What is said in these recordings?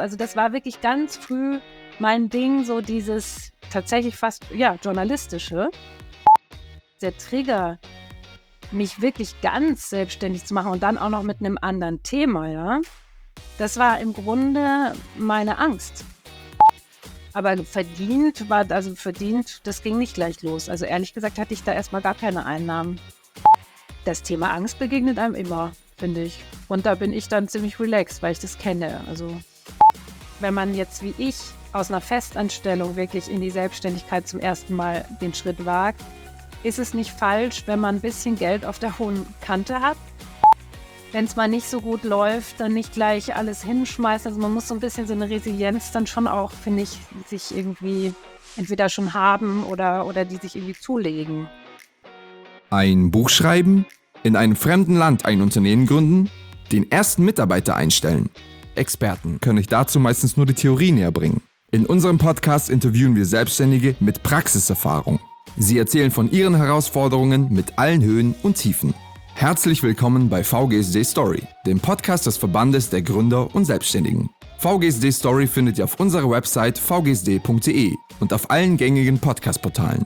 Also das war wirklich ganz früh mein Ding, so dieses tatsächlich fast, journalistische. Der Trigger, mich wirklich ganz selbstständig zu machen und dann auch noch mit einem anderen Thema, ja, das war im Grunde meine Angst. Aber verdient, das ging nicht gleich los. Also ehrlich gesagt hatte ich da erstmal gar keine Einnahmen. Das Thema Angst begegnet einem immer, finde ich. Und da bin ich dann ziemlich relaxed, weil ich das kenne. Also wenn man jetzt wie ich aus einer Festanstellung wirklich in die Selbstständigkeit zum ersten Mal den Schritt wagt, ist es nicht falsch, wenn man ein bisschen Geld auf der hohen Kante hat. Wenn es mal nicht so gut läuft, dann nicht gleich alles hinschmeißen. Also man muss so ein bisschen so eine Resilienz dann schon auch, finde ich, sich irgendwie entweder schon haben oder die sich irgendwie zulegen. Ein Buch schreiben, in einem fremden Land ein Unternehmen gründen, den ersten Mitarbeiter einstellen. Experten können euch dazu meistens nur die Theorie näher bringen. In unserem Podcast interviewen wir Selbstständige mit Praxiserfahrung. Sie erzählen von ihren Herausforderungen mit allen Höhen und Tiefen. Herzlich willkommen bei VGSD Story, dem Podcast des Verbandes der Gründer und Selbstständigen. VGSD Story findet ihr auf unserer Website vgsd.de und auf allen gängigen Podcast-Portalen.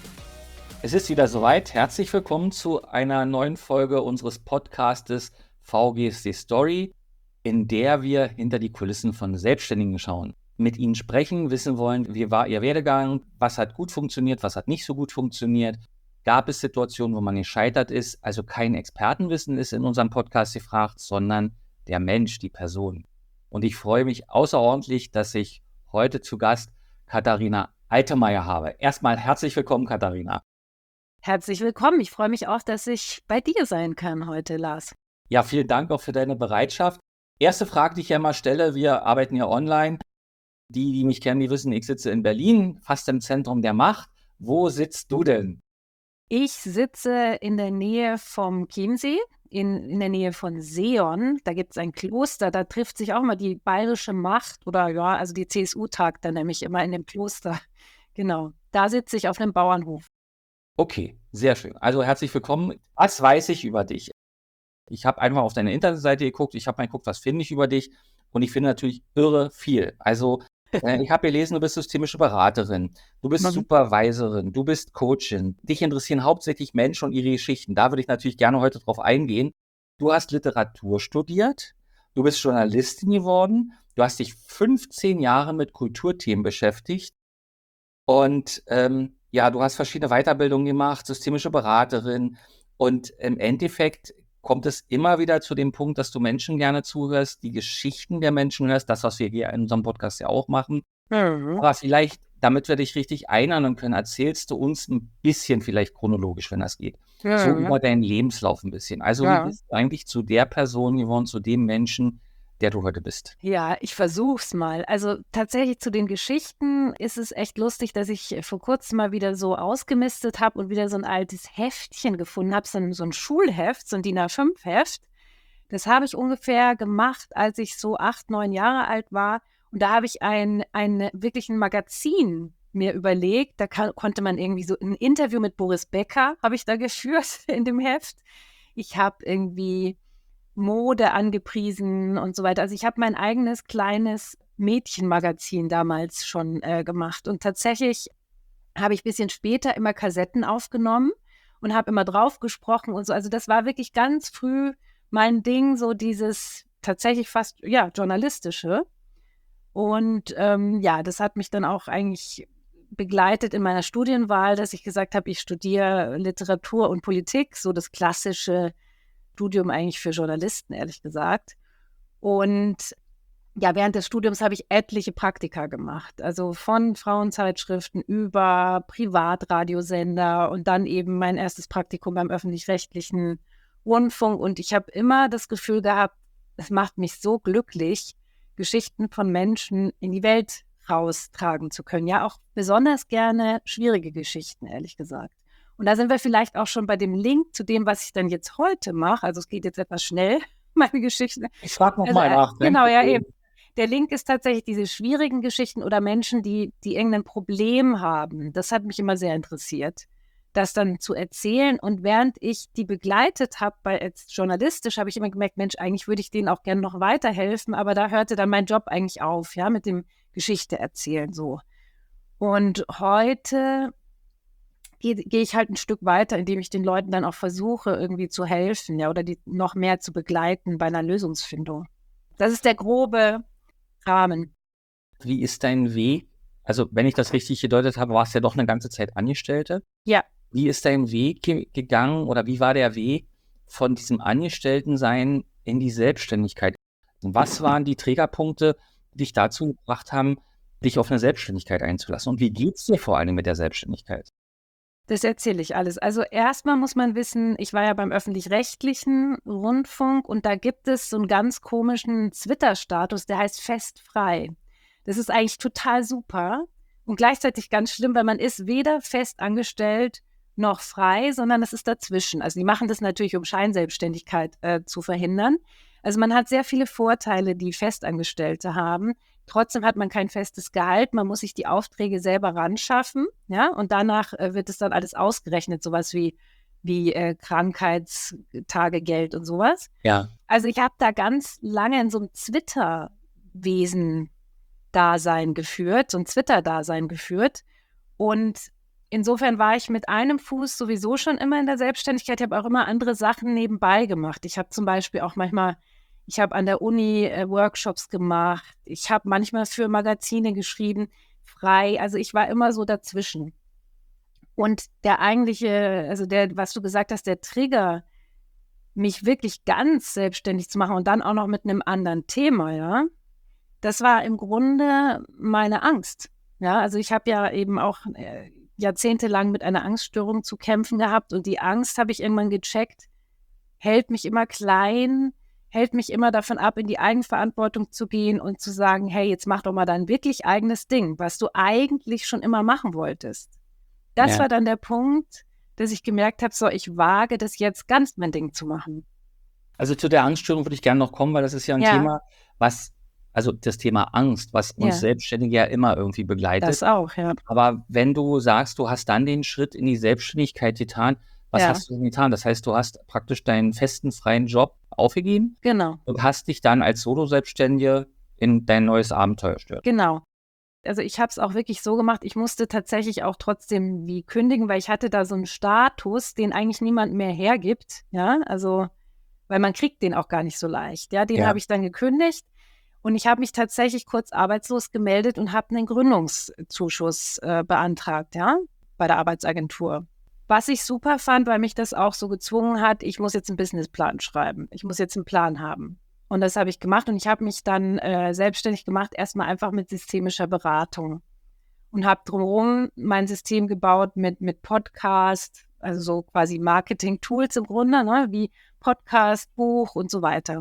Es ist wieder soweit. Herzlich willkommen zu einer neuen Folge unseres Podcastes VGSD Story, in der wir hinter die Kulissen von Selbstständigen schauen. Mit ihnen sprechen, wissen wollen, wie war ihr Werdegang, was hat gut funktioniert, was hat nicht so gut funktioniert. Gab es Situationen, wo man gescheitert ist? Also kein Expertenwissen ist in unserem Podcast gefragt, sondern der Mensch, die Person. Und ich freue mich außerordentlich, dass ich heute zu Gast Katharina Altemeyer habe. Erstmal herzlich willkommen, Katharina. Herzlich willkommen. Ich freue mich auch, dass ich bei dir sein kann heute, Lars. Ja, vielen Dank auch für deine Bereitschaft. Erste Frage, die ich ja mal stelle, wir arbeiten ja online. Die mich kennen, die wissen, ich sitze in Berlin, fast im Zentrum der Macht. Wo sitzt du denn? Ich sitze in der Nähe vom Chiemsee, in der Nähe von Seeon. Da gibt es ein Kloster, da trifft sich auch mal die bayerische Macht also die CSU tagt dann nämlich immer in dem Kloster. Genau, da sitze ich auf einem Bauernhof. Okay, sehr schön. Also herzlich willkommen. Was weiß ich über dich? Ich habe einfach auf deine Internetseite geguckt, ich habe mal geguckt, was finde ich über dich, und ich finde natürlich irre viel. Also ich habe gelesen, du bist systemische Beraterin, du bist Supervisorin, du bist Coachin. Dich interessieren hauptsächlich Menschen und ihre Geschichten. Da würde ich natürlich gerne heute drauf eingehen. Du hast Literatur studiert, du bist Journalistin geworden, du hast dich 15 Jahre mit Kulturthemen beschäftigt und du hast verschiedene Weiterbildungen gemacht, systemische Beraterin, und im Endeffekt kommt es immer wieder zu dem Punkt, dass du Menschen gerne zuhörst, die Geschichten der Menschen hörst, das, was wir hier in unserem Podcast ja auch machen. Mhm. Aber vielleicht, damit wir dich richtig einordnen können, erzählst du uns ein bisschen, vielleicht chronologisch, wenn das geht, so über deinen Lebenslauf ein bisschen. Also wie bist du eigentlich zu der Person geworden, zu dem Menschen, der du heute bist? Ja, ich versuch's mal. Also tatsächlich zu den Geschichten ist es echt lustig, dass ich vor kurzem mal wieder so ausgemistet habe und wieder so ein altes Heftchen gefunden habe, so ein Schulheft, so ein DIN A5-Heft. Das habe ich ungefähr gemacht, als ich so 8, 9 Jahre alt war. Und da habe ich wirklich ein Magazin mir überlegt. Da konnte man irgendwie so ein Interview mit Boris Becker habe ich da geführt in dem Heft. Ich habe irgendwie Mode angepriesen und so weiter. Also ich habe mein eigenes kleines Mädchenmagazin damals schon gemacht. Und tatsächlich habe ich ein bisschen später immer Kassetten aufgenommen und habe immer drauf gesprochen und so. Also das war wirklich ganz früh mein Ding, so dieses tatsächlich fast, journalistische. Und das hat mich dann auch eigentlich begleitet in meiner Studienwahl, dass ich gesagt habe, ich studiere Literatur und Politik, so das klassische Studium eigentlich für Journalisten, ehrlich gesagt. Und ja, während des Studiums habe ich etliche Praktika gemacht, also von Frauenzeitschriften über Privatradiosender und dann eben mein erstes Praktikum beim öffentlich-rechtlichen Rundfunk. Und ich habe immer das Gefühl gehabt, es macht mich so glücklich, Geschichten von Menschen in die Welt raustragen zu können. Ja, auch besonders gerne schwierige Geschichten, ehrlich gesagt. Und da sind wir vielleicht auch schon bei dem Link zu dem, was ich dann jetzt heute mache. Also es geht jetzt etwas schnell, meine Geschichten. Ich frage nochmal nach. Genau, ja eben. Der Link ist tatsächlich diese schwierigen Geschichten oder Menschen, die irgendein Problem haben. Das hat mich immer sehr interessiert. das dann zu erzählen. Und während ich die begleitet habe, jetzt journalistisch, habe ich immer gemerkt, Mensch, eigentlich würde ich denen auch gerne noch weiterhelfen, aber da hörte dann mein Job eigentlich auf, ja, mit dem Geschichte erzählen so. Und heute gehe ich halt ein Stück weiter, indem ich den Leuten dann auch versuche, irgendwie zu helfen, ja, oder die noch mehr zu begleiten bei einer Lösungsfindung. Das ist der grobe Rahmen. Wie ist dein Weg? Also, wenn ich das richtig gedeutet habe, warst du ja doch eine ganze Zeit Angestellte. Ja. Wie ist dein Weg gegangen oder wie war der Weg von diesem Angestelltensein in die Selbstständigkeit? Und was waren die Trägerpunkte, die dich dazu gebracht haben, dich auf eine Selbstständigkeit einzulassen? Und wie geht's dir vor allem mit der Selbstständigkeit? Das erzähle ich alles. Also erstmal muss man wissen, ich war ja beim öffentlich-rechtlichen Rundfunk und da gibt es so einen ganz komischen Twitter-Status, der heißt festfrei. Das ist eigentlich total super und gleichzeitig ganz schlimm, weil man ist weder fest angestellt noch frei, sondern es ist dazwischen. Also die machen das natürlich, um Scheinselbstständigkeit zu verhindern. Also man hat sehr viele Vorteile, die Festangestellte haben. Trotzdem hat man kein festes Gehalt, man muss sich die Aufträge selber ranschaffen, ja, und danach wird es dann alles ausgerechnet, sowas wie Krankheitstagegeld und sowas. Ja. Also ich habe da ganz lange in so einem Twitter-Wesen-Dasein geführt, so ein Twitter-Dasein geführt und insofern war ich mit einem Fuß sowieso schon immer in der Selbstständigkeit. Ich habe auch immer andere Sachen nebenbei gemacht. Ich habe zum Beispiel auch ich habe an der Uni Workshops gemacht. Ich habe manchmal für Magazine geschrieben, frei. Also ich war immer so dazwischen. Und was du gesagt hast, der Trigger, mich wirklich ganz selbstständig zu machen und dann auch noch mit einem anderen Thema, ja, das war im Grunde meine Angst. Ja, also ich habe ja eben auch jahrzehntelang mit einer Angststörung zu kämpfen gehabt und die Angst, habe ich irgendwann gecheckt, hält mich immer klein, hält mich immer davon ab, in die Eigenverantwortung zu gehen und zu sagen, hey, jetzt mach doch mal dein wirklich eigenes Ding, was du eigentlich schon immer machen wolltest. Das war dann der Punkt, dass ich gemerkt habe, so, ich wage das jetzt ganz mein Ding zu machen. Also zu der Angststörung würde ich gerne noch kommen, weil das ist ja ein Thema, also das Thema Angst, was uns Selbstständige ja immer irgendwie begleitet. Das auch, ja. Aber wenn du sagst, du hast dann den Schritt in die Selbstständigkeit getan, was hast du denn getan? Das heißt, du hast praktisch deinen festen, freien Job aufgegeben? Genau. Und hast dich dann als Solo-Selbstständige in dein neues Abenteuer gestürzt? Genau. Also ich habe es auch wirklich so gemacht, ich musste tatsächlich auch trotzdem wie kündigen, weil ich hatte da so einen Status, den eigentlich niemand mehr hergibt, ja, also weil man kriegt den auch gar nicht so leicht, ja, den habe ich dann gekündigt und ich habe mich tatsächlich kurz arbeitslos gemeldet und habe einen Gründungszuschuss beantragt, ja, bei der Arbeitsagentur. Was ich super fand, weil mich das auch so gezwungen hat, ich muss jetzt einen Businessplan schreiben, ich muss jetzt einen Plan haben. Und das habe ich gemacht und ich habe mich dann selbstständig gemacht, erstmal einfach mit systemischer Beratung und habe drumherum mein System gebaut mit Podcast, also so quasi Marketing-Tools im Grunde, ne, wie Podcast, Buch und so weiter.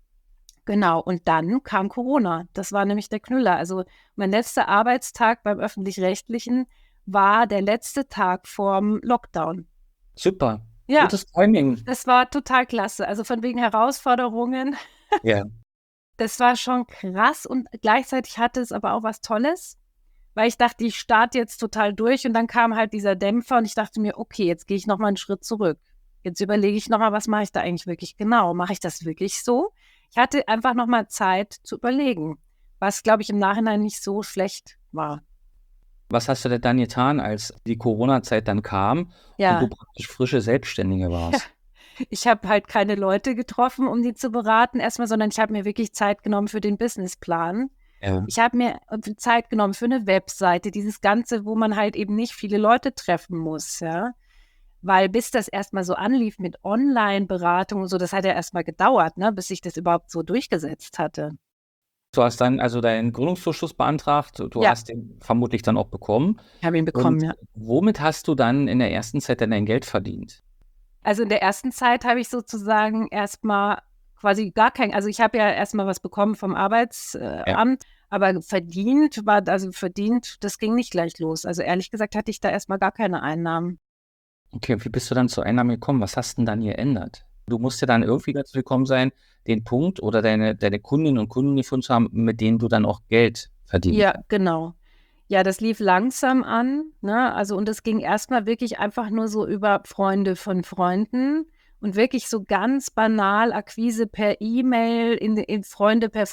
Genau, und dann kam Corona. Das war nämlich der Knüller. Also mein letzter Arbeitstag beim Öffentlich-Rechtlichen war der letzte Tag vorm Lockdown. Super. Ja, gutes Timing. Das war total klasse. Also von wegen Herausforderungen. Ja. Das war schon krass und gleichzeitig hatte es aber auch was Tolles, weil ich dachte, ich starte jetzt total durch und dann kam halt dieser Dämpfer und ich dachte mir, okay, jetzt gehe ich nochmal einen Schritt zurück. Jetzt überlege ich nochmal, was mache ich da eigentlich wirklich genau? Mache ich das wirklich so? Ich hatte einfach nochmal Zeit zu überlegen, was, glaube ich, im Nachhinein nicht so schlecht war. Was hast du denn dann getan, als die Corona-Zeit dann kam und du praktisch frische Selbstständige warst? Ich habe halt keine Leute getroffen, um die zu beraten erstmal, sondern ich habe mir wirklich Zeit genommen für den Businessplan. Ja. Ich habe mir Zeit genommen für eine Webseite, dieses Ganze, wo man halt eben nicht viele Leute treffen muss, ja. Weil bis das erstmal so anlief mit Online-Beratung und so, das hat ja erstmal gedauert, ne, bis sich das überhaupt so durchgesetzt hatte. Du hast dann also deinen Gründungszuschuss beantragt, du hast den vermutlich dann auch bekommen. Ich habe ihn bekommen, und womit hast du dann in der ersten Zeit dann dein Geld verdient? Also in der ersten Zeit habe ich sozusagen erstmal quasi also ich habe ja erstmal was bekommen vom Arbeitsamt, aber verdient, das ging nicht gleich los. Also ehrlich gesagt hatte ich da erstmal gar keine Einnahmen. Okay, und wie bist du dann zu Einnahmen gekommen? Was hast denn dann geändert? Du musst ja dann irgendwie dazu gekommen sein, den Punkt oder deine Kundinnen und Kunden gefunden zu haben, mit denen du dann auch Geld verdienst. Ja, genau. Ja, das lief langsam an, ne? Also, und das ging erstmal wirklich einfach nur so über Freunde von Freunden und wirklich so ganz banal Akquise per E-Mail, in Freunde per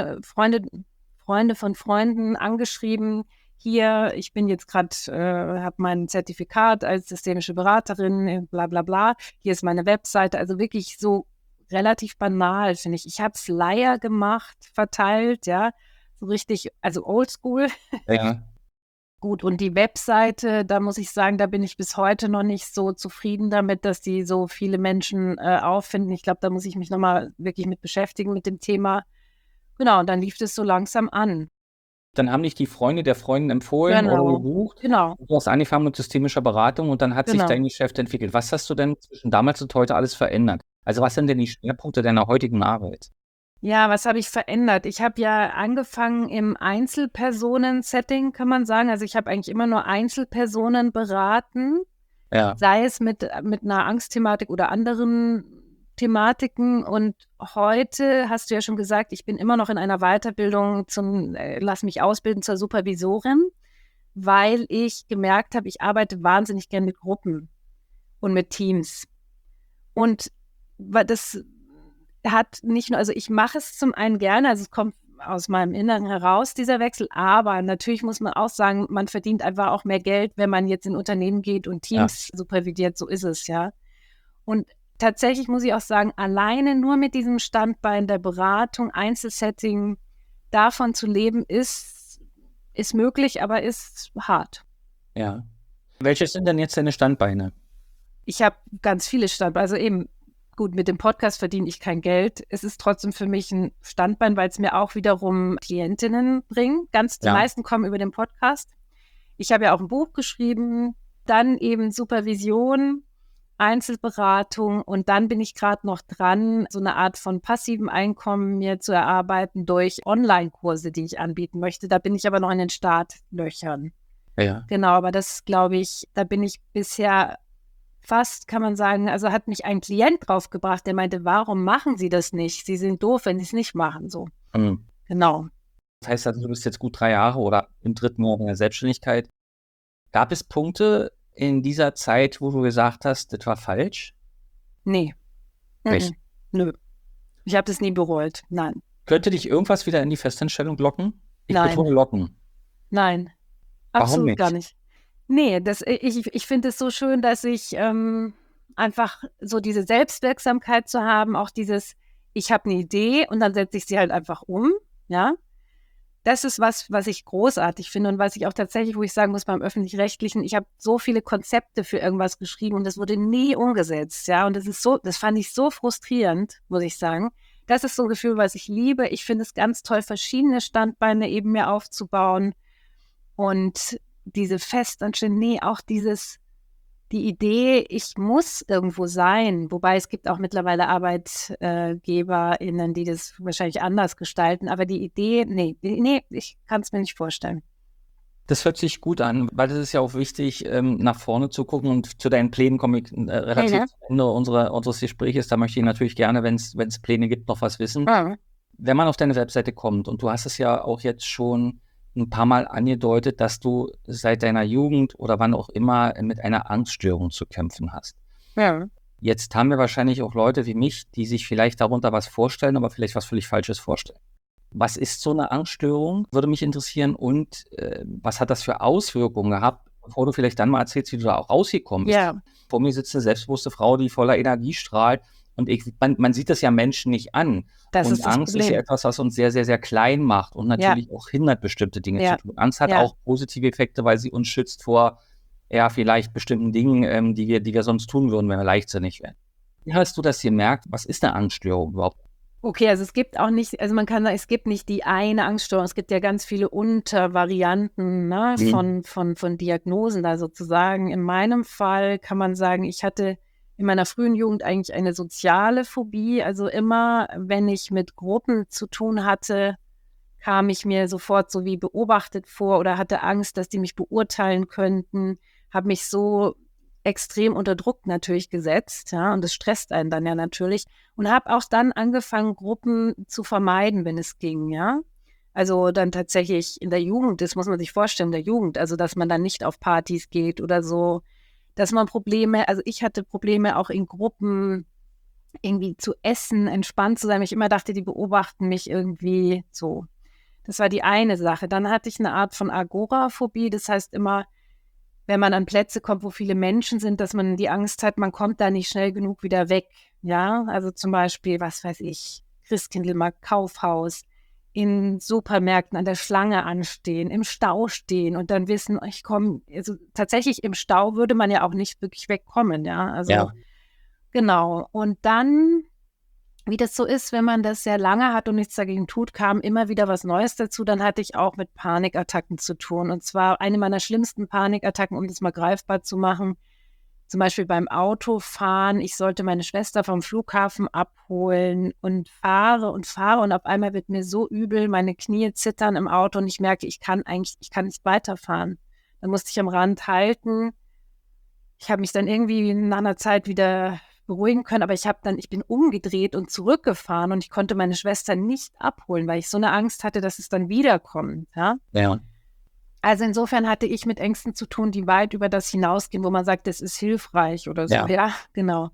Freunde von Freunden angeschrieben: „Hier, ich bin jetzt gerade habe mein Zertifikat als systemische Beraterin, bla bla bla. Hier ist meine Webseite.“ Also, wirklich so relativ banal, finde ich. Ich habe Flyer gemacht, verteilt, ja, so richtig, also oldschool. Ja. Gut, und die Webseite, da muss ich sagen, da bin ich bis heute noch nicht so zufrieden damit, dass die so viele Menschen auffinden. Ich glaube, da muss ich mich noch mal wirklich mit beschäftigen mit dem Thema. Genau, und dann lief das so langsam an. Dann haben dich die Freunde der Freundin empfohlen oder Genau, gebucht. genau, Du hast angefangen mit systemischer Beratung und dann hat sich genau. dein Geschäft entwickelt. Was hast du denn zwischen damals und heute alles verändert? Also, was sind denn die Schwerpunkte deiner heutigen Arbeit? Ja, was habe ich verändert? Ich habe ja angefangen im Einzelpersonen-Setting, kann man sagen. Also, ich habe eigentlich immer nur Einzelpersonen beraten, Ja, sei es mit einer Angstthematik oder anderen Thematiken. Und heute hast du ja schon gesagt, ich bin immer noch in einer Weiterbildung lass mich ausbilden zur Supervisorin, weil ich gemerkt habe, ich arbeite wahnsinnig gern mit Gruppen und mit Teams. Und das hat nicht nur, also ich mache es zum einen gerne, also es kommt aus meinem Inneren heraus, dieser Wechsel, aber natürlich muss man auch sagen, man verdient einfach auch mehr Geld, wenn man jetzt in Unternehmen geht und ja, Teams supervidiert, so ist es, ja. Und tatsächlich muss ich auch sagen, alleine nur mit diesem Standbein der Beratung, Einzelsetting, davon zu leben, ist möglich, aber ist hart. ja. Welche sind denn jetzt deine Standbeine? Ich habe ganz viele Standbeine, also eben, gut, mit dem Podcast verdiene ich kein Geld. Es ist trotzdem für mich ein Standbein, weil es mir auch wiederum Klientinnen bringt. Die Ja, meisten kommen über den Podcast. Ich habe ja auch ein Buch geschrieben, dann eben Supervision, Einzelberatung und dann bin ich gerade noch dran, so eine Art von passivem Einkommen mir zu erarbeiten durch Online-Kurse, die ich anbieten möchte. Da bin ich aber noch in den Startlöchern. ja. Genau, aber das glaube ich, da bin ich bisher fast, kann man sagen, also hat mich ein Klient draufgebracht, der meinte: „Warum machen Sie das nicht? Sie sind doof, wenn Sie es nicht machen“, so. Mhm. Genau. Das heißt also, du bist jetzt gut 3 Jahre oder im 3. Jahr deiner Selbstständigkeit. Gab es Punkte in dieser Zeit, wo du gesagt hast: „Das war falsch?“ Ne, Nicht? nö. Ich habe das nie bereut. Nein, Könnte dich irgendwas wieder in die Festanstellung locken? Ich nein, betone locken. nein, Warum absolut gar nicht? nicht. Ne, ich finde es so schön, dass ich, einfach so diese Selbstwirksamkeit zu haben, auch dieses: Ich habe 'ne Idee und dann setze ich sie halt einfach um, ja? Das ist was ich großartig finde und was ich auch tatsächlich, wo ich sagen muss, beim Öffentlich-Rechtlichen, ich habe so viele Konzepte für irgendwas geschrieben und das wurde nie umgesetzt, ja? Und das fand ich so frustrierend, muss ich sagen. Das ist so 'n Gefühl, was ich liebe. Ich finde es ganz toll, verschiedene Standbeine eben mir aufzubauen und diese Festanstellung, ne, auch die Idee, ich muss irgendwo sein, wobei es gibt auch mittlerweile ArbeitgeberInnen, die das wahrscheinlich anders gestalten, aber die Idee, ne, ich kann's mir nicht vorstellen. Das hört sich gut an, weil das ist ja auch wichtig, nach vorne zu gucken und zu deinen Plänen komme ich, relativ Mhm. zum Ende unseres Gespräches. Da möchte ich natürlich gerne, wenn's Pläne gibt, noch was wissen. Mhm. Wenn man auf deine Webseite kommt und du hast es ja auch jetzt schon ein paar Mal angedeutet, dass du seit deiner Jugend oder wann auch immer mit einer Angststörung zu kämpfen hast. Ja. Jetzt haben wir wahrscheinlich auch Leute wie mich, die sich vielleicht darunter was vorstellen, aber vielleicht was völlig Falsches vorstellen. Was ist so 'ne Angststörung? Würde mich interessieren und, was hat das für Auswirkungen gehabt, bevor du vielleicht dann mal erzählst, wie du da auch rausgekommen bist? Ja, Vor mir sitzt 'ne selbstbewusste Frau, die voller Energie strahlt und man sieht das ja Menschen nicht an. das Und ist das Angst ist ja Problem. etwas, was uns sehr, sehr, sehr klein macht und Ja, natürlich auch hindert, bestimmte Dinge zu ja, tun. Angst hat ja. auch positive Effekte, weil sie uns schützt vor, ja, vielleicht bestimmten Dingen, die wir sonst tun würden, wenn wir leichtsinnig wären. Wie hast du das gemerkt? Was ist 'ne Angststörung überhaupt? Okay, also es gibt auch nicht, also man kann sagen, es gibt nicht die eine Angststörung. Es gibt ja ganz viele Untervarianten, ne, Mhm. von Diagnosen da sozusagen. In meinem Fall kann man sagen, ich hatte in meiner frühen Jugend eigentlich eine soziale Phobie. Also immer, wenn ich mit Gruppen zu tun hatte, kam ich mir sofort so wie beobachtet vor oder hatte Angst, dass die mich beurteilen könnten, habe mich so extrem unter Druck natürlich gesetzt, ja, und das stresst einen dann ja natürlich und habe auch dann angefangen, Gruppen zu vermeiden, wenn es ging, ja. Also dann tatsächlich in der Jugend, das muss man sich vorstellen, in der Jugend, also dass man dann nicht auf Partys geht oder so, dass man also ich hatte Probleme auch in Gruppen irgendwie zu essen, entspannt zu sein. Weil ich immer dachte, die beobachten mich irgendwie so. Das war die eine Sache. Dann hatte ich eine Art von Agoraphobie. Das heißt immer, wenn man an Plätze kommt, wo viele Menschen sind, dass man die Angst hat, man kommt da nicht schnell genug wieder weg. Ja, also zum Beispiel, was weiß ich, Christkindlmarkt, Kaufhaus, in Supermärkten an der Schlange anstehen, im Stau stehen und dann wissen, ich komme, also tatsächlich im Stau würde man ja auch nicht wirklich wegkommen, ja, also Ja. genau. Und dann, wie das so ist, wenn man das sehr lange hat und nichts dagegen tut, kam immer wieder was Neues dazu. Dann hatte ich auch mit Panikattacken zu tun. Und zwar eine meiner schlimmsten Panikattacken, um das mal greifbar zu machen, zum Beispiel beim Autofahren. Ich sollte meine Schwester vom Flughafen abholen und fahre und auf einmal wird mir so übel, meine Knie zittern im Auto und ich merke, ich kann nicht weiterfahren. Dann musste ich am Rand halten. Ich habe mich dann irgendwie nach einer Zeit wieder beruhigen können, aber ich bin umgedreht und zurückgefahren und ich konnte meine Schwester nicht abholen, weil ich so eine Angst hatte, dass es dann wiederkommt, ja. Ja. Also insofern hatte ich mit Ängsten zu tun, die weit über das hinausgehen, wo man sagt, das ist hilfreich oder so. Ja. Ja, genau.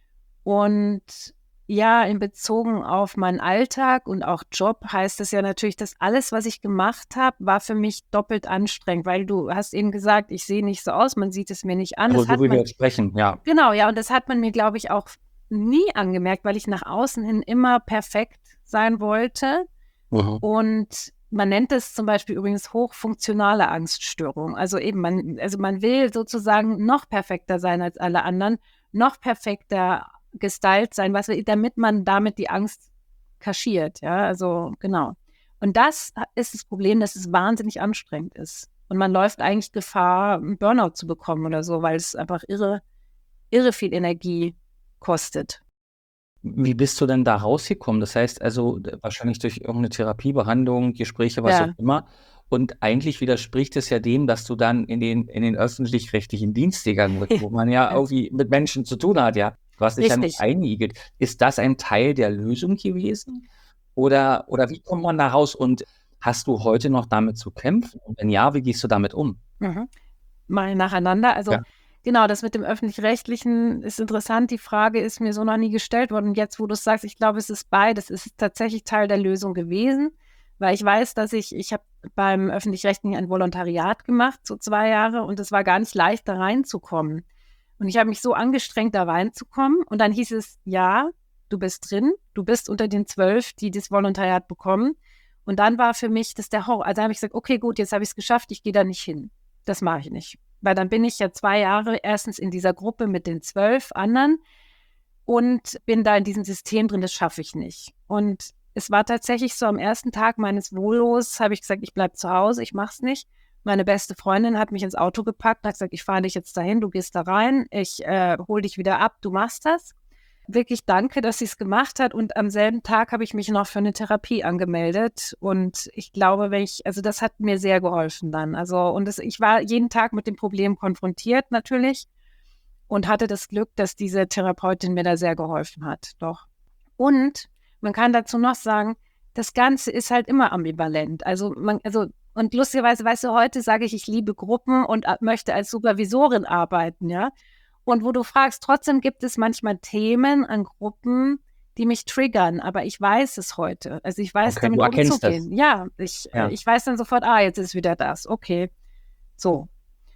Und ja, in Bezogen auf meinen Alltag und auch Job heißt es ja natürlich, dass alles, was ich gemacht habe, war für mich doppelt anstrengend, weil du hast eben gesagt, ich sehe nicht so aus, man sieht es mir nicht an. Also Das hat so wie wir man, jetzt sprechen, ja. genau, ja, und das hat man mir, glaube ich, auch nie angemerkt, weil ich nach außen hin immer perfekt sein wollte. Mhm. Und man nennt es zum Beispiel übrigens hochfunktionale Angststörung. Also eben, man will sozusagen noch perfekter sein als alle anderen, noch perfekter gestylt sein, damit man damit die Angst kaschiert. Ja, also genau. Und das ist das Problem, dass es wahnsinnig anstrengend ist. Und man läuft eigentlich Gefahr, einen Burnout zu bekommen oder so, weil es einfach irre viel Energie kostet. Wie bist du denn da rausgekommen? Das heißt also wahrscheinlich durch irgendeine Therapiebehandlung, Gespräche, was Ja. auch immer. Und eigentlich widerspricht es ja dem, dass du dann in den öffentlich-rechtlichen Dienst gegangen bist, wo man ja irgendwie mit Menschen zu tun hat, ja. Du hast dich ja nicht Richtig. eingeigelt. Ist das ein Teil der Lösung gewesen? Oder wie kommt man da raus? Und hast du heute noch damit zu kämpfen? Und wenn ja, wie gehst du damit um? Mhm. Mal nacheinander. Also Ja. genau, das mit dem Öffentlich-Rechtlichen ist interessant. Die Frage ist mir so noch nie gestellt worden. Und jetzt, wo du es sagst, ich glaube, es ist beides. Es ist tatsächlich Teil der Lösung gewesen, weil ich weiß, dass ich habe beim Öffentlich-Rechtlichen ein Volontariat gemacht, so 2 Jahre, und es war gar nicht leicht, da reinzukommen. Und ich habe mich so angestrengt, da reinzukommen. Und dann hieß es, ja, du bist drin, du bist unter den 12, die das Volontariat bekommen. Und dann war für mich das der Horror. Also habe ich gesagt, okay, gut, jetzt habe ich es geschafft, ich gehe da nicht hin. Das mache ich nicht. Weil dann bin ich ja 2 Jahre erstens in dieser Gruppe mit den 12 anderen und bin da in diesem System drin, das schaffe ich nicht. Und es war tatsächlich so, am ersten Tag meines Volos habe ich gesagt, ich bleibe zu Hause, ich mache es nicht. Meine beste Freundin hat mich ins Auto gepackt und hat gesagt, ich fahre dich jetzt dahin, du gehst da rein, ich hole dich wieder ab, du machst das. Wirklich danke, dass sie es gemacht hat. Und am selben Tag habe ich mich noch für eine Therapie angemeldet. Und ich glaube, also das hat mir sehr geholfen dann. Also, ich war jeden Tag mit dem Problem konfrontiert natürlich und hatte das Glück, dass diese Therapeutin mir da sehr geholfen hat. Doch. Und man kann dazu noch sagen, das Ganze ist halt immer ambivalent. Und lustigerweise, weißt du, heute sage ich liebe Gruppen und möchte als Supervisorin arbeiten, ja. Und wo du fragst, trotzdem gibt es manchmal Themen an Gruppen, die mich triggern, aber ich weiß es heute. Also ich weiß, Okay, damit du erkennst das. umzugehen. Ja, ich weiß dann sofort, jetzt ist wieder das. Okay, so.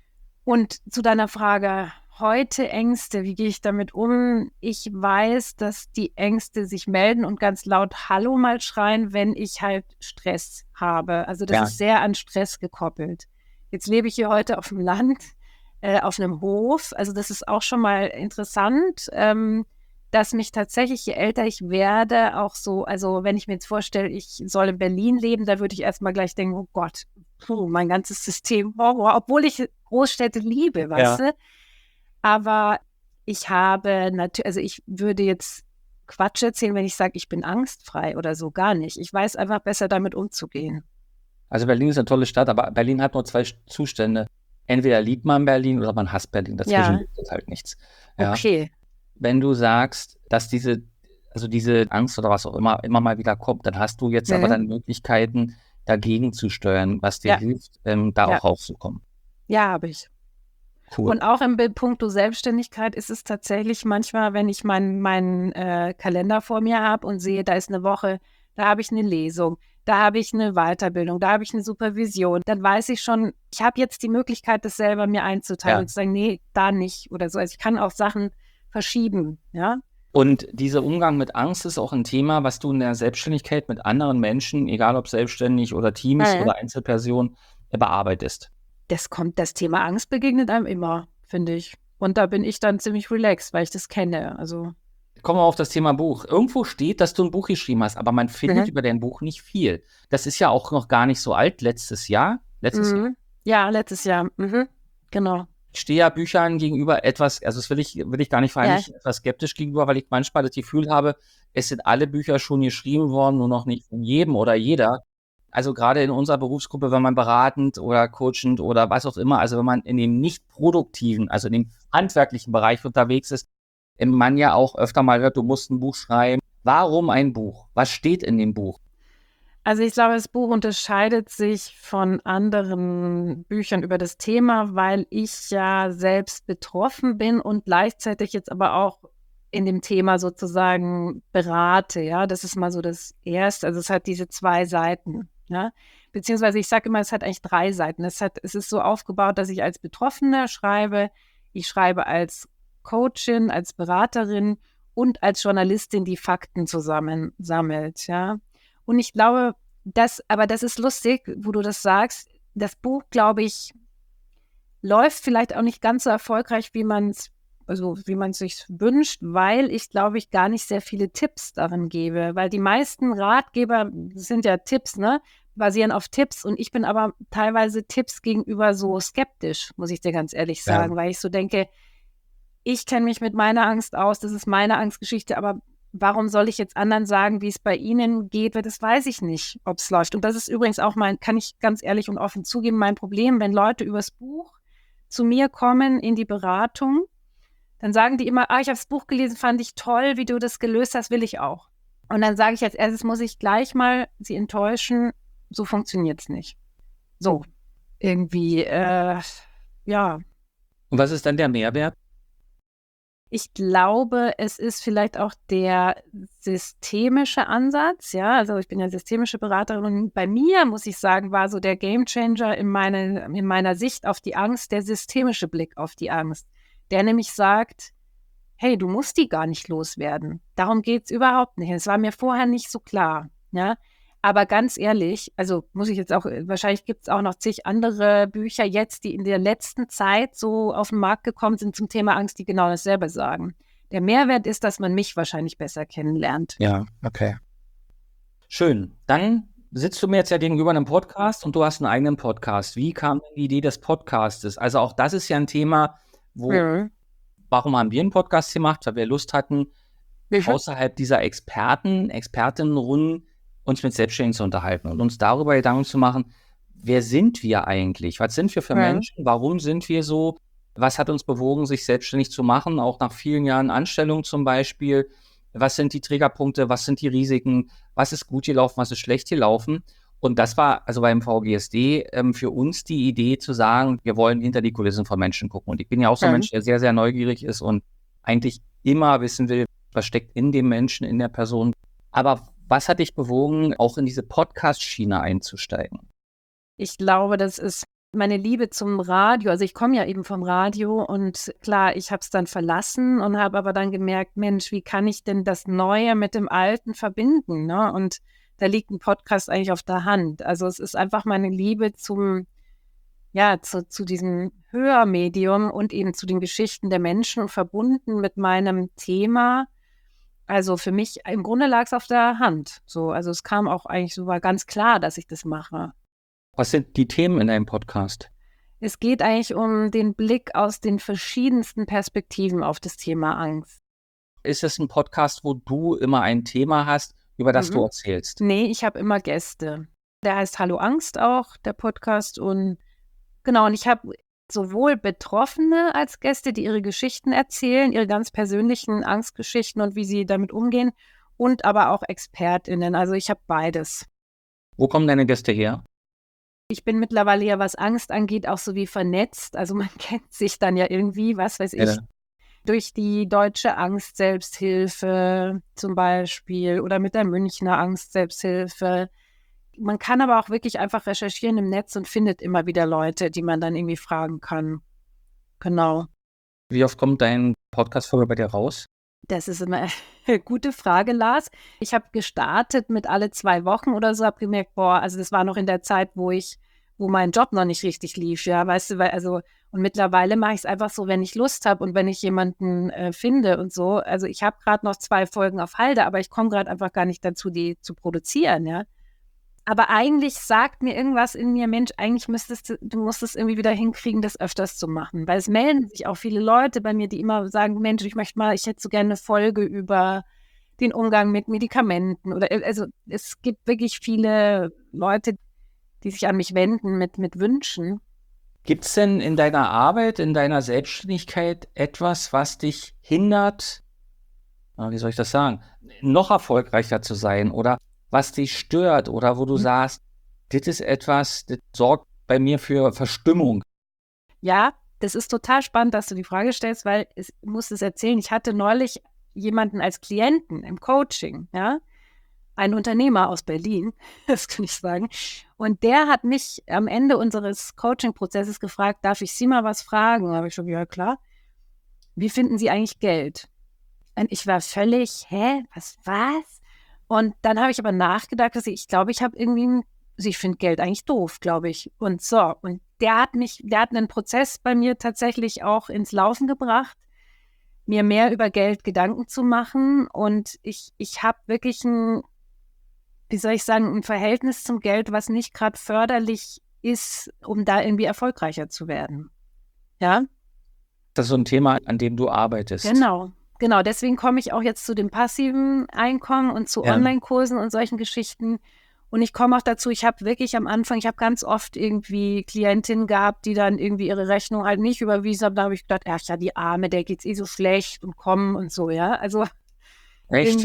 Und zu deiner Frage, heute Ängste, wie gehe ich damit um? Ich weiß, dass die Ängste sich melden und ganz laut Hallo mal schreien, wenn ich halt Stress habe. Also das ist sehr an Stress gekoppelt. Jetzt lebe ich hier heute auf dem Land, auf einem Hof. Also das ist auch schon mal interessant, dass mich tatsächlich, je älter ich werde, auch so, also wenn ich mir jetzt vorstelle, ich soll in Berlin leben, da würde ich erstmal gleich denken, oh Gott, mein ganzes System, Horror, obwohl ich Großstädte liebe, weißt du? Aber ich habe natürlich, also ich würde jetzt Quatsch erzählen, wenn ich sage, ich bin angstfrei oder so, gar nicht. Ich weiß einfach besser, damit umzugehen. Also Berlin ist eine tolle Stadt, aber Berlin hat nur 2 Zustände. Entweder liebt man Berlin oder man hasst Berlin. Dazwischen gibt es halt nichts. Ja. Okay. Wenn du sagst, dass diese Angst oder was auch immer mal wieder kommt, dann hast du jetzt aber dann Möglichkeiten, dagegen zu steuern, was dir Ja. hilft, da Ja. auch rauszukommen. Ja, habe ich. Cool. Und auch im Puncto Selbstständigkeit ist es tatsächlich manchmal, wenn ich meinen Kalender vor mir habe und sehe, da ist eine Woche, da habe ich eine Lesung, da habe ich eine Weiterbildung, da habe ich eine Supervision, dann weiß ich schon, ich habe jetzt die Möglichkeit, das selber mir einzuteilen Ja. und zu sagen, nee, da nicht oder so. Also ich kann auch Sachen verschieben, ja. Und dieser Umgang mit Angst ist auch ein Thema, was du in der Selbstständigkeit mit anderen Menschen, egal ob selbstständig oder Teams Mhm. oder Einzelpersonen, bearbeitest. Das Thema Angst begegnet einem immer, finde ich. Und da bin ich dann ziemlich relaxed, weil ich das kenne. Also, Kommen wir auf das Thema Buch. Irgendwo steht, dass du ein Buch geschrieben hast, aber man findet über dein Buch nicht viel. Das ist ja auch noch gar nicht so alt, letztes Jahr. Ja, letztes Jahr. Genau. Ich stehe ja Büchern gegenüber etwas, also das will ich gar nicht verheimlichen, etwas skeptisch gegenüber, weil ich manchmal das Gefühl habe, es sind alle Bücher schon geschrieben worden, nur noch nicht von jedem oder jeder. Also gerade in unserer Berufsgruppe, wenn man beratend oder coachend oder was auch immer, also wenn man in dem nicht produktiven, also in dem handwerklichen Bereich unterwegs ist, man ja auch öfter mal hört, du musst ein Buch schreiben. Warum ein Buch? Was steht in dem Buch? Also ich glaube, das Buch unterscheidet sich von anderen Büchern über das Thema, weil ich ja selbst betroffen bin und gleichzeitig jetzt aber auch in dem Thema sozusagen berate. Ja, das ist mal so das Erste. Also es hat diese 2 Seiten. Ja, beziehungsweise ich sage immer, es hat eigentlich 3 Seiten. Es ist so aufgebaut, dass ich als Betroffene schreibe, ich schreibe als Coachin, als Beraterin und als Journalistin, die Fakten zusammensammelt. Ja. Und ich glaube, das ist lustig, wo du das sagst. Das Buch, glaube ich, läuft vielleicht auch nicht ganz so erfolgreich, wie man es sich wünscht, weil ich, glaube ich, gar nicht sehr viele Tipps darin gebe. Weil die meisten Ratgeber sind ja Tipps, ne? Basieren auf Tipps. Und ich bin aber teilweise Tipps gegenüber so skeptisch, muss ich dir ganz ehrlich sagen, weil ich so denke, ich kenne mich mit meiner Angst aus, das ist meine Angstgeschichte, aber warum soll ich jetzt anderen sagen, wie es bei ihnen geht? Weil das weiß ich nicht, ob es läuft. Und das ist übrigens auch kann ich ganz ehrlich und offen zugeben, mein Problem, wenn Leute übers Buch zu mir kommen in die Beratung, dann sagen die immer, ich habe das Buch gelesen, fand ich toll, wie du das gelöst hast, will ich auch. Und dann sage ich als erstes, muss ich gleich mal sie enttäuschen, so funktioniert es nicht. So, irgendwie, ja. Und was ist dann der Mehrwert? Ich glaube, es ist vielleicht auch der systemische Ansatz, ja, also ich bin ja systemische Beraterin und bei mir, muss ich sagen, war so der Gamechanger in meiner Sicht auf die Angst, der systemische Blick auf die Angst, der nämlich sagt, hey, du musst die gar nicht loswerden. Darum geht es überhaupt nicht. Es war mir vorher nicht so klar, ja. Aber ganz ehrlich, also muss ich jetzt auch, wahrscheinlich gibt es auch noch zig andere Bücher jetzt, die in der letzten Zeit so auf den Markt gekommen sind zum Thema Angst, die genau dasselbe sagen. Der Mehrwert ist, dass man mich wahrscheinlich besser kennenlernt. Ja, okay. Schön. Dann sitzt du mir jetzt ja gegenüber einem Podcast und du hast einen eigenen Podcast. Wie kam denn die Idee des Podcastes? Also auch das ist ja ein Thema, warum haben wir einen Podcast gemacht? Weil wir Lust hatten, außerhalb dieser Expertinnenrunden uns mit Selbstständigen zu unterhalten und uns darüber Gedanken zu machen, wer sind wir eigentlich? Was sind wir für Menschen? Warum sind wir so? Was hat uns bewogen, sich selbstständig zu machen, auch nach vielen Jahren Anstellung zum Beispiel? Was sind die Triggerpunkte? Was sind die Risiken? Was ist gut gelaufen? Was ist schlecht gelaufen? Und das war also beim VGSD für uns die Idee zu sagen, wir wollen hinter die Kulissen von Menschen gucken. Und ich bin ja auch so ein Mensch, der sehr, sehr neugierig ist und eigentlich immer wissen will, was steckt in dem Menschen, in der Person. Aber was hat dich bewogen, auch in diese Podcast-Schiene einzusteigen? Ich glaube, das ist meine Liebe zum Radio. Also ich komme ja eben vom Radio und klar, ich habe es dann verlassen und habe aber dann gemerkt, Mensch, wie kann ich denn das Neue mit dem Alten verbinden? Ne? Und da liegt ein Podcast eigentlich auf der Hand. Also es ist einfach meine Liebe zu diesem Hörmedium und eben zu den Geschichten der Menschen verbunden mit meinem Thema. Also für mich, im Grunde lag es auf der Hand. So, also es kam auch eigentlich so, war ganz klar, dass ich das mache. Was sind die Themen in deinem Podcast? Es geht eigentlich um den Blick aus den verschiedensten Perspektiven auf das Thema Angst. Ist es ein Podcast, wo du immer ein Thema hast, über das du erzählst? Nee, ich habe immer Gäste. Der heißt Hallo Angst auch, der Podcast. Und genau, und ich habe sowohl Betroffene als Gäste, die ihre Geschichten erzählen, ihre ganz persönlichen Angstgeschichten und wie sie damit umgehen, und aber auch ExpertInnen. Also ich habe beides. Wo kommen deine Gäste her? Ich bin mittlerweile ja, was Angst angeht, auch so wie vernetzt. Also man kennt sich dann ja irgendwie, was weiß ich, durch die Deutsche Angst-Selbsthilfe zum Beispiel oder mit der Münchner Angst-Selbsthilfe. Man kann aber auch wirklich einfach recherchieren im Netz und findet immer wieder Leute, die man dann irgendwie fragen kann. Genau. Wie oft kommt dein Podcast-Folge bei dir raus? Das ist immer eine gute Frage, Lars. Ich habe gestartet mit alle 2 Wochen oder so, habe gemerkt, also das war noch in der Zeit, wo mein Job noch nicht richtig lief, ja, weißt du, und mittlerweile mache ich es einfach so, wenn ich Lust habe und wenn ich jemanden finde und so. Also ich habe gerade noch 2 Folgen auf Halde, aber ich komme gerade einfach gar nicht dazu, die zu produzieren, ja. Aber eigentlich sagt mir irgendwas in mir, Mensch, eigentlich du musst es irgendwie wieder hinkriegen, das öfters zu machen. Weil es melden sich auch viele Leute bei mir, die immer sagen, Mensch, ich hätte so gerne eine Folge über den Umgang mit Medikamenten. Also es gibt wirklich viele Leute, die sich an mich wenden mit Wünschen. Gibt es denn in deiner Arbeit, in deiner Selbstständigkeit etwas, was dich hindert, wie soll ich das sagen, noch erfolgreicher zu sein oder was dich stört oder wo du sagst, das ist etwas, das sorgt bei mir für Verstimmung? Ja, das ist total spannend, dass du die Frage stellst, weil ich muss es erzählen, ich hatte neulich jemanden als Klienten im Coaching, ja, ein Unternehmer aus Berlin, das kann ich sagen. Und der hat mich am Ende unseres Coaching-Prozesses gefragt, darf ich Sie mal was fragen? Und da habe ich schon gesagt, ja klar. Wie finden Sie eigentlich Geld? Und ich war völlig, was? Und dann habe ich aber nachgedacht, dass ich glaube, ich finde Geld eigentlich doof, glaube ich. Und der hat einen Prozess bei mir tatsächlich auch ins Laufen gebracht, mir mehr über Geld Gedanken zu machen. Und ich habe wirklich ein Verhältnis zum Geld, was nicht gerade förderlich ist, um da irgendwie erfolgreicher zu werden. Ja? Das ist so ein Thema, an dem du arbeitest. Genau, deswegen komme ich auch jetzt zu dem passiven Einkommen und zu Online-Kursen und solchen Geschichten. Und ich komme auch dazu, ich habe ganz oft irgendwie Klientinnen gehabt, die dann irgendwie ihre Rechnung halt nicht überwiesen haben. Da habe ich gedacht, ach ja, die Arme, der geht's so schlecht und kommen und so, ja. Also echt,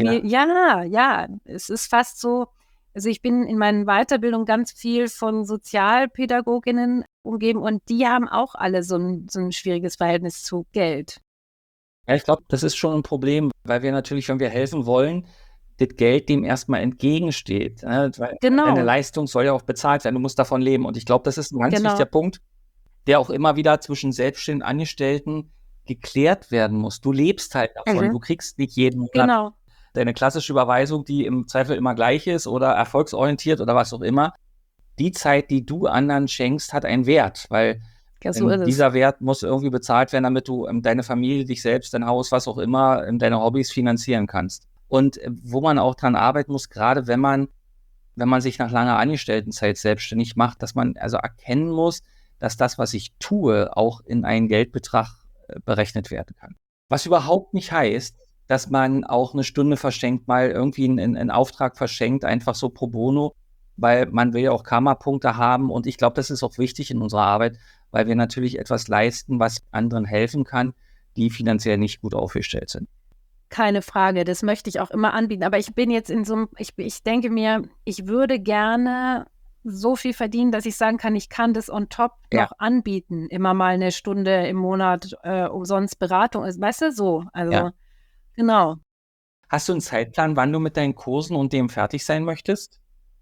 ja, es ist fast so. Also ich bin in meinen Weiterbildungen ganz viel von Sozialpädagoginnen umgeben und die haben auch alle so ein schwieriges Verhältnis zu Geld. Ja, ich glaube, das ist schon ein Problem, weil wir natürlich, wenn wir helfen wollen, das Geld dem erstmal entgegensteht. Ne? Weil deine Leistung soll ja auch bezahlt werden, du musst davon leben. Und ich glaube, das ist ein ganz wichtiger Punkt, der auch immer wieder zwischen Selbstständigen und Angestellten geklärt werden muss. Du lebst halt davon, du kriegst nicht jeden Monat deine klassische Überweisung, die im Zweifel immer gleich ist oder erfolgsorientiert oder was auch immer. Die Zeit, die du anderen schenkst, hat einen Wert, weil dieser Wert muss irgendwie bezahlt werden, damit du deine Familie, dich selbst, dein Haus, was auch immer, deine Hobbys finanzieren kannst. Und wo man auch dran arbeiten muss, gerade wenn man sich nach langer Angestelltenzeit selbstständig macht, dass man also erkennen muss, dass das, was ich tue, auch in einen Geldbetrag berechnet werden kann. Was überhaupt nicht heißt, dass man auch eine Stunde verschenkt, mal irgendwie einen Auftrag verschenkt, einfach so pro bono, weil man will ja auch Karma-Punkte haben. Und ich glaube, das ist auch wichtig in unserer Arbeit, weil wir natürlich etwas leisten, was anderen helfen kann, die finanziell nicht gut aufgestellt sind. Keine Frage, das möchte ich auch immer anbieten. Aber ich bin jetzt ich denke mir, ich würde gerne so viel verdienen, dass ich sagen kann, ich kann das on top noch anbieten. Immer mal eine Stunde im Monat umsonst Beratung. Weißt du, so. Also, genau. Hast du einen Zeitplan, wann du mit deinen Kursen und dem fertig sein möchtest?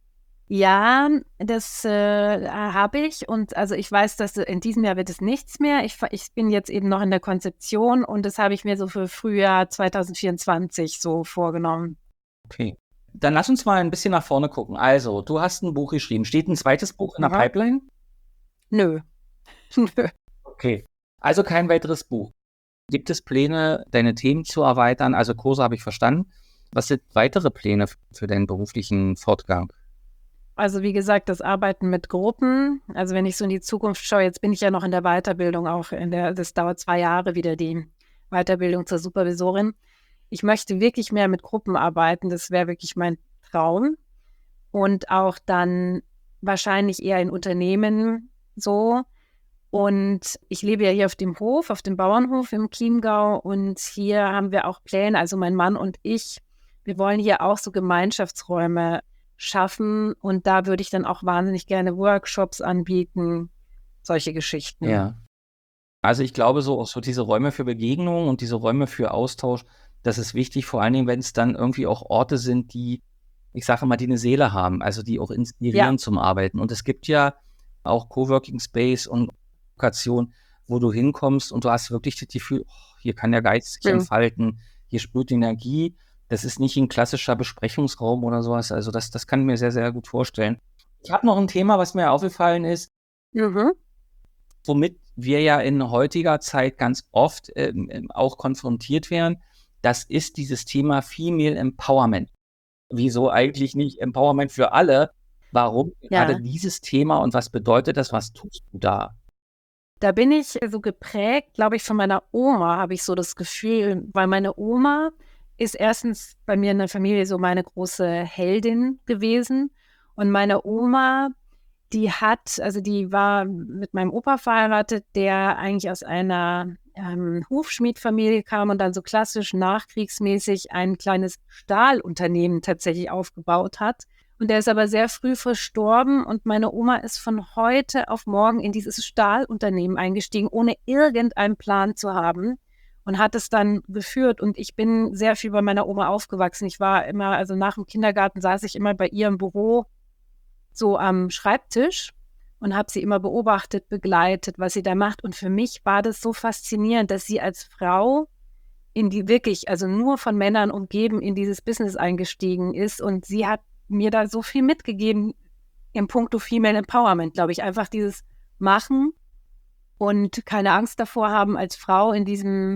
Ja, das habe ich. Und also ich weiß, dass in diesem Jahr wird es nichts mehr. Ich bin jetzt eben noch in der Konzeption und das habe ich mir so für Frühjahr 2024 so vorgenommen. Okay. Dann lass uns mal ein bisschen nach vorne gucken. Also, du hast ein Buch geschrieben. Steht ein zweites Buch in der Pipeline? Nö. Okay. Also kein weiteres Buch. Gibt es Pläne, deine Themen zu erweitern? Also Kurse habe ich verstanden. Was sind weitere Pläne für deinen beruflichen Fortgang? Also wie gesagt, das Arbeiten mit Gruppen, also wenn ich so in die Zukunft schaue, jetzt bin ich ja noch in der Weiterbildung auch, das dauert 2 Jahre wieder, die Weiterbildung zur Supervisorin. Ich möchte wirklich mehr mit Gruppen arbeiten, das wäre wirklich mein Traum. Und auch dann wahrscheinlich eher in Unternehmen so. Und ich lebe ja hier auf dem Hof, auf dem Bauernhof im Chiemgau und hier haben wir auch Pläne, also mein Mann und ich, wir wollen hier auch so Gemeinschaftsräume schaffen. Und da würde ich dann auch wahnsinnig gerne Workshops anbieten, solche Geschichten. Ja. Also ich glaube, so auch so diese Räume für Begegnung und diese Räume für Austausch, das ist wichtig, vor allen Dingen, wenn es dann irgendwie auch Orte sind, die, ich sage mal, die eine Seele haben, also die auch inspirieren zum Arbeiten. Und es gibt ja auch Coworking Space und Lokation, wo du hinkommst und du hast wirklich das Gefühl, hier kann der Geist sich entfalten, hier spürt die Energie. Das ist nicht ein klassischer Besprechungsraum oder sowas. Also das kann ich mir sehr, sehr gut vorstellen. Ich habe noch ein Thema, was mir aufgefallen ist, womit wir ja in heutiger Zeit ganz oft auch konfrontiert werden. Das ist dieses Thema Female Empowerment. Wieso eigentlich nicht Empowerment für alle? Warum gerade dieses Thema und was bedeutet das? Was tust du da? Da bin ich so geprägt, glaube ich, von meiner Oma, habe ich so das Gefühl, weil meine Oma ist erstens bei mir in der Familie so meine große Heldin gewesen. Und meine Oma, die war mit meinem Opa verheiratet, der eigentlich aus einer Hufschmiedfamilie kam und dann so klassisch nachkriegsmäßig ein kleines Stahlunternehmen tatsächlich aufgebaut hat. Und der ist aber sehr früh verstorben und meine Oma ist von heute auf morgen in dieses Stahlunternehmen eingestiegen, ohne irgendeinen Plan zu haben und hat es dann geführt. Und ich bin sehr viel bei meiner Oma aufgewachsen. Ich war immer, also nach dem Kindergarten saß ich immer bei ihr im Büro so am Schreibtisch und habe sie immer beobachtet, begleitet, was sie da macht. Und für mich war das so faszinierend, dass sie als Frau in die wirklich, also nur von Männern umgeben, in dieses Business eingestiegen ist. Und sie hat mir da so viel mitgegeben im Puncto Female Empowerment, glaube ich. Einfach dieses Machen und keine Angst davor haben, als Frau in diesem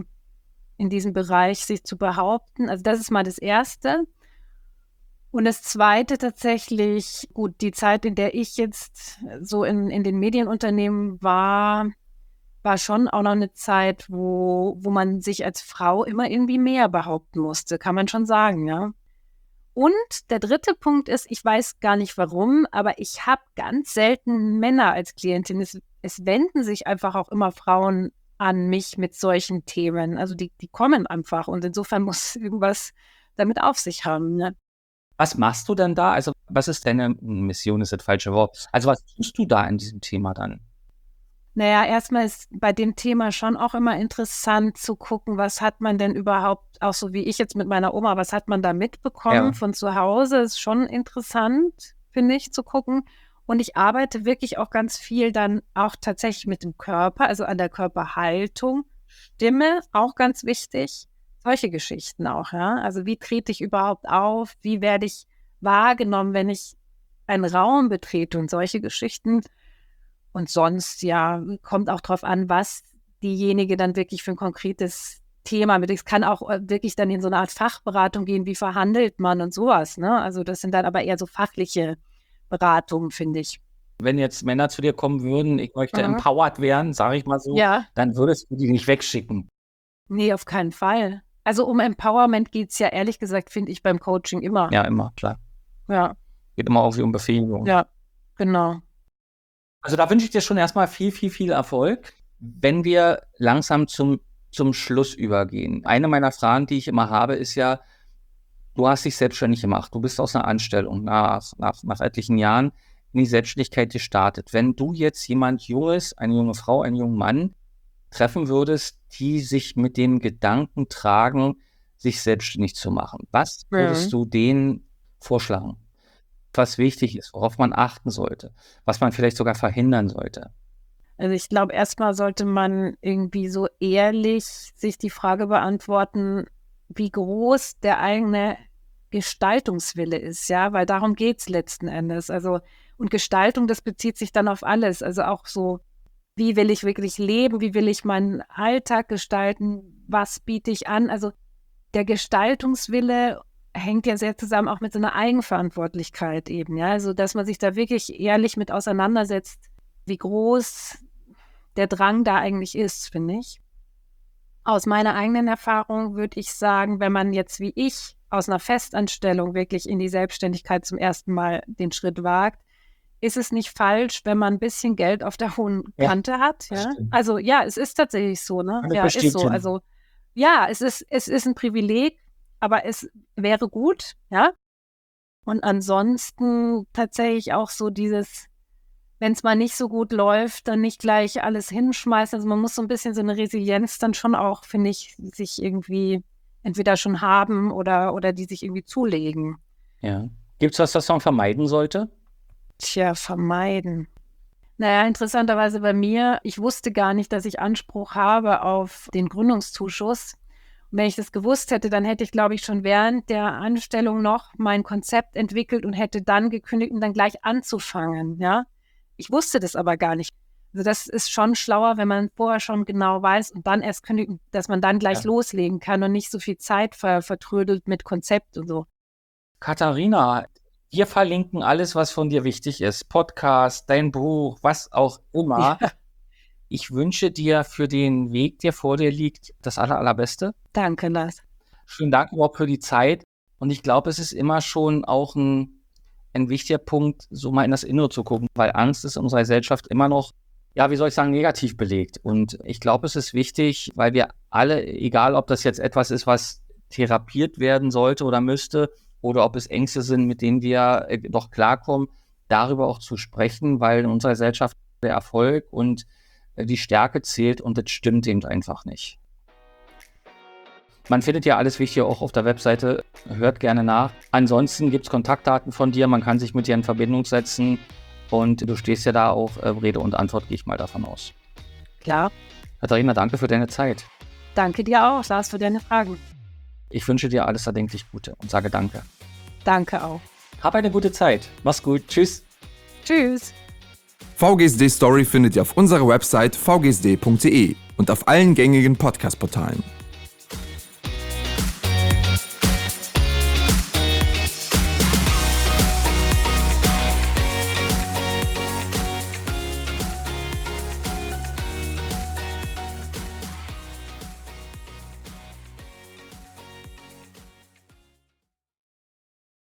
Bereich sich zu behaupten. Also das ist mal das Erste. Und das Zweite tatsächlich, gut, die Zeit, in der ich jetzt so in den Medienunternehmen war schon auch noch eine Zeit, wo man sich als Frau immer irgendwie mehr behaupten musste, kann man schon sagen, ja. Und der dritte Punkt ist, ich weiß gar nicht warum, aber ich habe ganz selten Männer als Klientin. Es wenden sich einfach auch immer Frauen an mich mit solchen Themen. Also die kommen einfach und insofern muss irgendwas damit auf sich haben. Ne? Was machst du denn da? Also was ist deine Mission, ist das falsche Wort. Also was tust du da in diesem Thema dann? Naja, erstmal ist bei dem Thema schon auch immer interessant zu gucken, was hat man denn überhaupt, auch so wie ich jetzt mit meiner Oma, was hat man da mitbekommen von zu Hause? Ist schon interessant, finde ich, zu gucken. Und ich arbeite wirklich auch ganz viel dann auch tatsächlich mit dem Körper, also an der Körperhaltung, Stimme, auch ganz wichtig. Solche Geschichten auch, ja. Also wie trete ich überhaupt auf? Wie werde ich wahrgenommen, wenn ich einen Raum betrete und solche Geschichten? Und sonst, ja, kommt auch drauf an, was diejenige dann wirklich für ein konkretes Thema mit. Es kann auch wirklich dann in so eine Art Fachberatung gehen, wie verhandelt man und sowas, ne? Also das sind dann aber eher so fachliche Beratungen, finde ich. Wenn jetzt Männer zu dir kommen würden, ich möchte empowered werden, sage ich mal so, dann würdest du die nicht wegschicken. Nee, auf keinen Fall. Also um Empowerment geht es ja ehrlich gesagt, finde ich, beim Coaching immer. Ja, immer, klar. Ja. Geht immer irgendwie um Befähigung. Ja, genau. Also da wünsche ich dir schon erstmal viel, viel, viel Erfolg. Wenn wir langsam zum Schluss übergehen. Eine meiner Fragen, die ich immer habe, ist ja, du hast dich selbstständig gemacht. Du bist aus einer Anstellung nach etlichen Jahren in die Selbstständigkeit gestartet. Wenn du jetzt jemand Junges, eine junge Frau, einen jungen Mann treffen würdest, die sich mit dem Gedanken tragen, sich selbstständig zu machen, was würdest du denen vorschlagen? Was wichtig ist, worauf man achten sollte, was man vielleicht sogar verhindern sollte? Also ich glaube, erstmal sollte man irgendwie so ehrlich sich die Frage beantworten, wie groß der eigene Gestaltungswille ist, ja, weil darum geht es letzten Endes. Also, und Gestaltung, das bezieht sich dann auf alles. Also auch so, wie will ich wirklich leben, wie will ich meinen Alltag gestalten, was biete ich an? Also der Gestaltungswille hängt ja sehr zusammen auch mit so einer Eigenverantwortlichkeit eben, ja, also dass man sich da wirklich ehrlich mit auseinandersetzt, wie groß der Drang da eigentlich ist, finde ich. Aus meiner eigenen Erfahrung würde ich sagen, wenn man jetzt wie ich aus einer Festanstellung wirklich in die Selbstständigkeit zum ersten Mal den Schritt wagt, ist es nicht falsch, wenn man ein bisschen Geld auf der hohen Kante hat. Ja? Also ja, es ist tatsächlich so, ne? Ja, ist so. Also ja, es ist ein Privileg, aber es wäre gut, ja. Und ansonsten tatsächlich auch so dieses, wenn es mal nicht so gut läuft, dann nicht gleich alles hinschmeißen. Also man muss so ein bisschen so eine Resilienz dann schon auch, finde ich, sich irgendwie entweder schon haben oder die sich irgendwie zulegen. Ja. Gibt's was man vermeiden sollte? Tja, vermeiden. Naja, interessanterweise bei mir, ich wusste gar nicht, dass ich Anspruch habe auf den Gründungszuschuss. Und wenn ich das gewusst hätte, dann hätte ich, glaube ich, schon während der Anstellung noch mein Konzept entwickelt und hätte dann gekündigt, um dann gleich anzufangen, ja. Ich wusste das aber gar nicht. Also das ist schon schlauer, wenn man vorher schon genau weiß und dann erst kündigt, dass man dann gleich loslegen kann und nicht so viel Zeit vertrödelt mit Konzept und so. Katharina, wir verlinken alles, was von dir wichtig ist. Podcast, dein Buch, was auch immer. Ja. Ich wünsche dir für den Weg, der vor dir liegt, das Allerbeste. Danke, Lars. Schönen Dank überhaupt für die Zeit. Und ich glaube, es ist immer schon auch ein wichtiger Punkt, so mal in das Innere zu gucken, weil Angst ist in unserer Gesellschaft immer noch, ja, wie soll ich sagen, negativ belegt. Und ich glaube, es ist wichtig, weil wir alle, egal ob das jetzt etwas ist, was therapiert werden sollte oder müsste, oder ob es Ängste sind, mit denen wir doch klarkommen, darüber auch zu sprechen, weil in unserer Gesellschaft der Erfolg und die Stärke zählt und das stimmt eben einfach nicht. Man findet ja alles Wichtige auch auf der Webseite, hört gerne nach. Ansonsten gibt es Kontaktdaten von dir, man kann sich mit dir in Verbindung setzen und du stehst ja da auf Rede und Antwort, gehe ich mal davon aus. Klar. Katharina, danke für deine Zeit. Danke dir auch, Lars, für deine Fragen. Ich wünsche dir alles erdenklich Gute und sage danke. Danke auch. Hab eine gute Zeit. Mach's gut. Tschüss. Tschüss. VGSD Story findet ihr auf unserer Website vgsd.de und auf allen gängigen Podcast-Portalen.